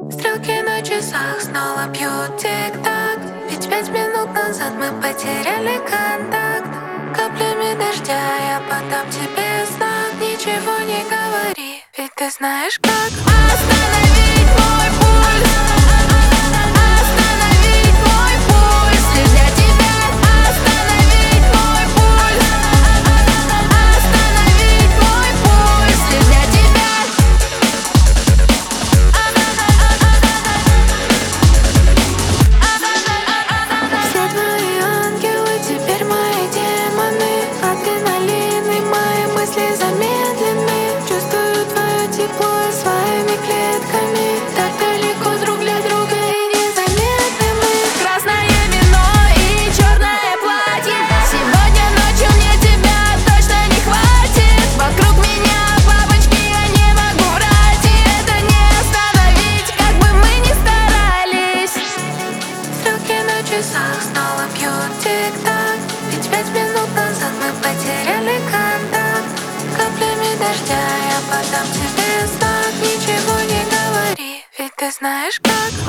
Стрелки на часах снова бьют тик-так. Ведь 5 минут назад мы потеряли контакт. Каплями дождя я подам тебе знак. Ничего не говори, ведь ты знаешь как остановить мой пульс. Остановить мой пульс. Лишь для тебя остановить мой пульс. Остановить мой пульс. Лишь для тебя. Все твои ангелы теперь мои демоны. Адреналин и мои мысли замедлены. Чувствую твое тепло своими клетками. Так далеко друг для друга и незаметны мы. Красное вино и черное платье. Сегодня ночью мне тебя точно не хватит. Вокруг меня бабочки, я не могу врать. И это не остановить, как бы мы ни старались. Стрелки на часах снова бьют тик-так. Ведь 5 минут назад мы потеряли контакт. Каплями дождя я подам тебе знак. Ничего не говори, ведь ты знаешь как